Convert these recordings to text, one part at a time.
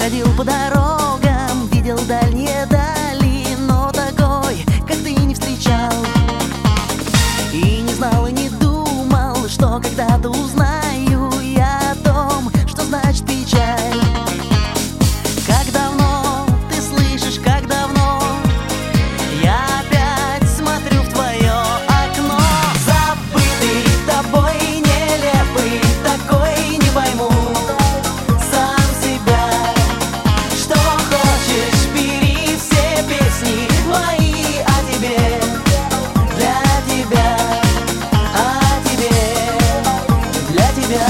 Ходил по дорогам, видел дальние дали, но такой, как ты, не встречал. И не знал, и не думал, что когда-то узнаю я о том, что значит печаль. Как давно ты слышишь, как давно я опять смотрю в твое окно. Забытый тобой, нелепый такой, не пойму сам себя. Что хочешь, бери все песни мои о тебе, для тебя, о тебе, для тебя.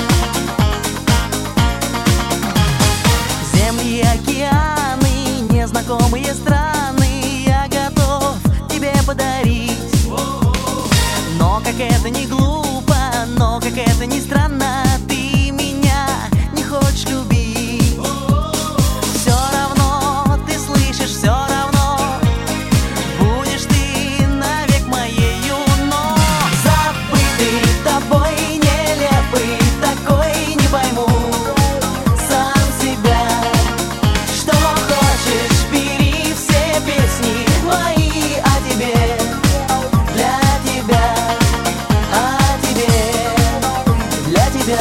Земли и океаны, незнакомые страны я готов тебе подарить. Но как это не глупо, но как это не странно, ты меня не хочешь любить. Все равно ты слышишь, все равно будешь ты навек моею. Но забытый тобой, нелепый такой, не пойму сам себя. Что хочешь, бери все песни мои о тебе, для тебя, о тебе, для тебя.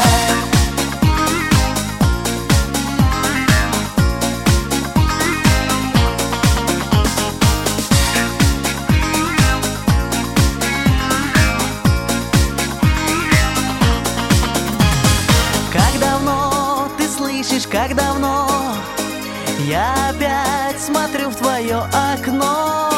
Как давно ты слышишь, как давно я опять смотрю в твое окно.